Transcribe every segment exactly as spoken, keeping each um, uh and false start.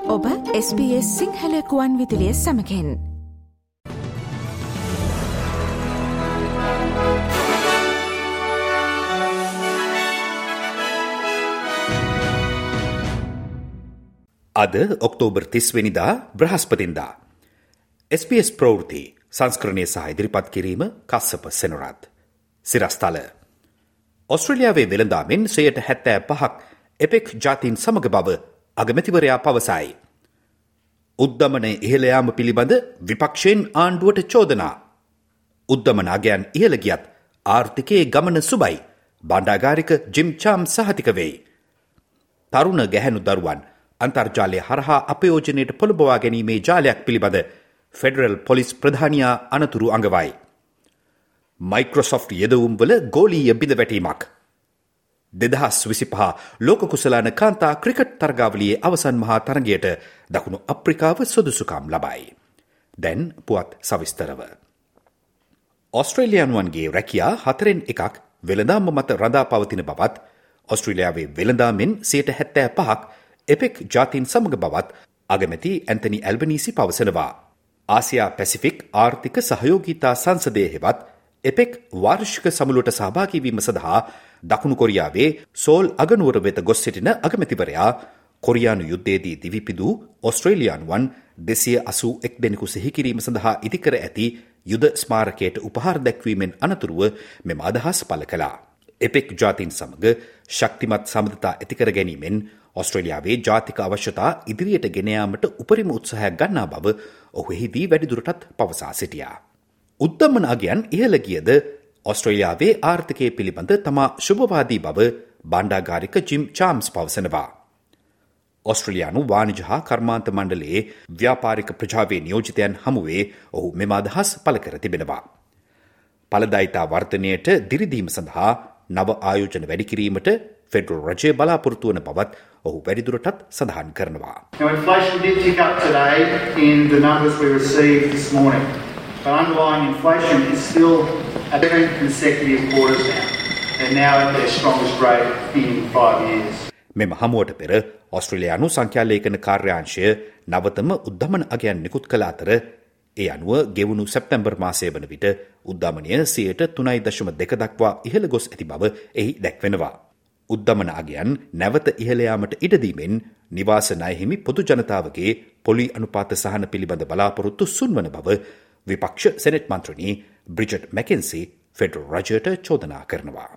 ඔබ S B S Sinhala ගුවන් විදුලිය සමගින්. අද ඔක්තෝබර් තිස් වෙනිදා බ්‍රහස්පතින්දා. එස් බී එස් ප්‍රවෘත්ති සංස්කරණය සහ ඉදිරිපත් කිරීම කස්සප සෙනරත්. සිරස්තල. ඔස්ට්‍රේලියාවේ වෙළඳාමෙන් සයට හැත්තෑ පහක් එපෙක් ජාතීන් සමග බව අගමැතිවරයා පවසයි. උද්දමනය ඉහළ යාම පිළිබඳ විපක්ෂයෙන් ආණ්ඩුවට චෝදනා. උද්දමන අගයන් ඉහළ ගියත් ආර්ථිකයේ ගමන සුබයි. බණ්ඩාගාරික ජිම් චාම් සහතික වෙයි. තරුණ ගැහැණු දරුවන් අන්තර්ජාලය හරහා අපයෝජනයට පොළඹවා ගැනීමේ ජාලයක් පිළිබඳ ෆෙඩරල් පොලිස් ප්‍රධානියා අනතුරු අඟවයි. මයික්‍රොසොෆ්ට් යෙදවුම්වල ගෝලීය බිඳවැටීමක්. දෙදහස් විසිපහ ලෝක කුසලාන කාන්තා ක්‍රිකට් තරගාවලියේ අවසන් මහා තරගයට දකුණු අප්‍රිකාව සුදුසුකම් ලබයි. දැන් පුවත් සවිස්තරව. ඔස්ට්‍රේලියානුවන්ගේ රැකියා හතරෙන් එකක් වෙළඳාම මත රඳා පවතින බවත් ඔස්ට්‍රේලියාවේ වෙළඳාමෙන් සයට හැත්තෑ පහක් එපෙක් ජාතීන් සමග බවත් අගමැති ඇන්තනි ඇල්බනීසි පවසනවා. ආසියා පැසිෆික් ආර්ථික සහයෝගීතා සංසදය හෙවත් එපෙක් වාර්ෂික සමුළුවට සහභාගීවීම සඳහා දකුණු කොරියාවේ සෝල් අගනුවර වෙත ගොස් සිටින අගමැතිවරයා කොරියානු යුද්ධයේදී දිවිපිදූ ඔස්ට්‍රේලියානුවන් දෙසිය අසූ එක් දෙනෙකු සිහිකිරීම සඳහා ඉදිකර ඇති යුද ස්මාරකයට උපහාර දැක්වීමෙන් අනතුරුව මෙම අදහස් පළ කළා. එපෙක් ජාතීන් සමග ශක්තිමත් සමඳතා ඇතිකර ගැනීමෙන් ඔස්ට්‍රේලියාවේ ජාතික අවශ්‍යතා ඉදිරියට ගෙන යාමට උපරිම උත්සාහයක් ගන්නා බව ඔහු එහිදී වැඩිදුරටත් පවසා සිටියා. උද්දමන අගයන් ඉහළ ගියද ඔස්ට්‍රේලියාවේ ආර්ථිකය පිළිබඳ තමා ශුභවාදී බව බණ්ඩාගාරික ජිම් චාම්ස් පවසනවා. ඔස්ට්‍රේලියානු වාණිජ හා කර්මාන්ත මණ්ඩලයේ ව්‍යාපාරික ප්‍රජාවේ නියෝජිතයන් හමුවේ ඔහු මෙම අදහස් පළ කර තිබෙනවා. ඵලදායිතා වර්ධනයට දිරිදීම සඳහා නව ආයෝජන වැඩි කිරීමට ෆෙඩරල් රජය බලාපොරොත්තු වන බවත් ඔහු වැඩිදුරටත් සඳහන් කරනවා. Now inflation did tick up today in the numbers we received this morning. But underlying inflation is still at seven consecutive quarters now, and now at their strongest rate in five years. මෙම හමුවට පෙර ඔස්ට්‍රේලියානු සංඛ්‍යාලේඛන කාර්යාංශය නවතම උද්දමන අගයන් නිකුත් කළ අතර ඒ අනුව ගෙවුණු සැප්තැම්බර් මාසය වන විට උද්දමනය සියයට තුනයි දශම දෙක දක්වා ඉහළ ගොස් ඇති බව එහි දැක්වෙනවා. උද්දමන අගයන් නැවත ඉහළ යාමට ඉඩදීමෙන් නිවාස ණය හිමි පොදු ජනතාවගේ පොලි අනුපාත සහන පිළිබඳ බලාපොරොත්තු සුන්වන බව විපක්ෂ සෙනෙට් මන්ත්‍රණී බ්‍රිජට් මැකෙන්සි ෆෙඩරල් රජයට චෝදනා කරනවා.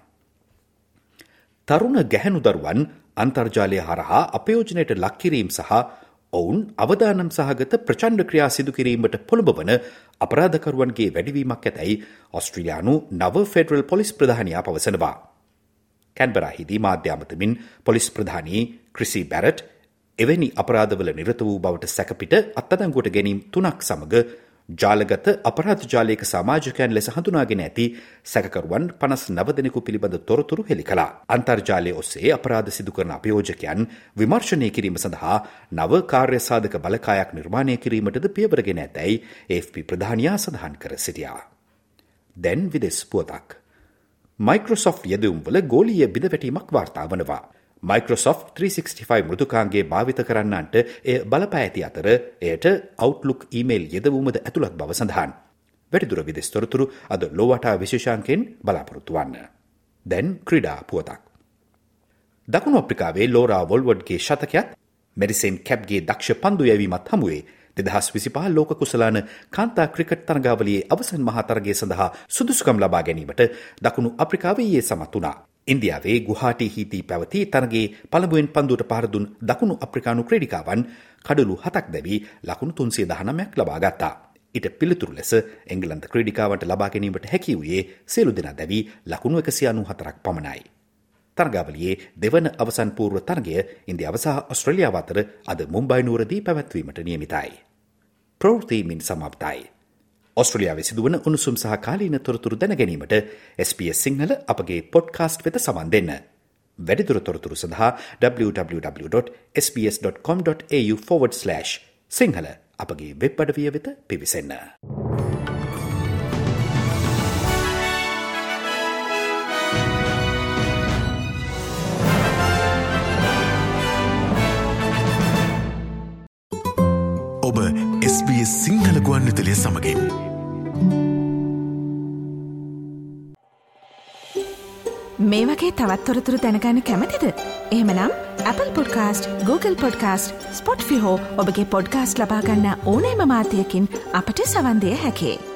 තරුණ ගැහැණු දරුවන් අන්තර්ජාලය හරහා අපයෝජනයට ලක්කිරීම සහ ඔවුන් අවදානම් සහගත ප්‍රචණ්ඩ ක්‍රියා සිදු කිරීමට පොළඹවන අපරාධකරුවන්ගේ වැඩිවීමක් ඇතැයි ඔස්ට්‍රේලියානු නව ෆෙඩරල් පොලිස් ප්‍රධානියා පවසනවා. කැන්බරාහිදී මාධ්‍ය අමතමින් පොලිස් ප්‍රධානී ක්‍රිසි බැරට් එවැනි අපරාධවල නිරත වූ බවට සැකපිට අත්අඩංගුවට ගැනීම් තුනක් සමග ජාලගත අපරාධ ජාලයක සමාජකයන් ලෙස හඳුනාගෙන ඇති සැකකරුවන් පනස් නව දෙනෙකු පිළිබඳ තොරතුරු හෙළි කළා. අන්තර්ජාලය ඔස්සේ අපරාධ සිදු කරන අපයෝජකයන් විමර්ශනය කිරීම සඳහා නව කාර්ය සාධක බලකායක් නිර්මාණය කිරීමටද පියවරගෙන ඇතැයි ඒ එෆ් පී ප්‍රධානියා සඳහන් කර සිටියා. දැන් විදෙස් පුවතක්. මයික්‍රොසොෆ්ට් යෙදවුම්වල ගෝලීය බිඳවැටීමක් වාර්තා වනවා. මයික්‍රොසොෆ්ට් ත්‍රීසිය සික්ස්ටි ෆයිව් මෘදුකාංගේ භාවිත කරන්නන්ට එය බලපෑ ඇති අතර එයට අවුට්ලුක් ඊමේල් යෙදවීමද ඇතුළත් බව සඳහන්. වැඩිදුර විදෙස් තොරතුරු අද ලෝවටා විශේෂාංකෙන් බලාපොරොත්තු වන්න. දැන් ක්‍රීඩා පුවතක්. දකුණු අප්‍රිකාවේ ලෝරා වොල්වඩ්ගේ ශතකයත් මෙරිසෙන් කැප්ගේ දක්ෂ පන්දු යැවීමත් හමුවේ දෙදහස් විසිපහ ලෝක කුසලාන කාන්තා ක්‍රිකට් තරගාවලියේ අවසන් මහා තරගය සඳහා සුදුසුකම් ලබා ගැනීමට දකුණු අප්‍රිකාවේ ඊයේ සමත් වුණා. ඉන්දියාවේ ගුහාටීහිදී පැවති තරගයේ පළමුවෙන් පන්දුවට පහර දුන් දකුණු අප්‍රිකානු ක්‍රීඩිකාවන් කඩලු හතක් දැවී ලකුණු තුන්සිය දහනවයක් ලබා ගත්තා. ඊට පිළිතුරු ලෙස එංගලන්ත ක්‍රීඩිකාවන්ට ලබා ගැනීමට හැකි වූයේ සියලු දෙනා දැවී ලකුණු එකසිය අනූහතරක් පමණයි. තරගාවලියේ දෙවන අවසන් පූර්ව තරගය ඉන්දියාව සහ ඔස්ට්‍රේලියාව අතර අද මුම්බයි නුවරදී පැවැත්වීමට නියමිතයි. ප්‍රවෘත්තිමින් සමාප්තයි. ඔස්ට්‍රේලියාවේ සිදුවන උණුසුම් සහ කාලීන තොරතුරු දැන ගැනීමට එස් බී එස් සිංහල අපගේ පොඩ්කාස්ට් වෙත සමන් දෙන්න. වැඩිදුර තොරතුරු සඳහා W W W dot S B S dot com dot A U forward slash Sinhala අපගේ වෙබ් අඩවිය වෙත පිවිසෙන්න. ඔබ එස් බී එස් සිංහල ගුවන්විදුලිය සමගින්. මේ වගේ තවත් තොරතුරු දැනගන්න කැමතිද? එහෙමනම් Apple Podcast, Google Podcast, Spotify හෝ ඔබගේ පොඩ්කාස්ට් ලබා ගන්න ඕනෑම මාධ්‍යයකින් අපට සවන් දෙන්න හැකියි.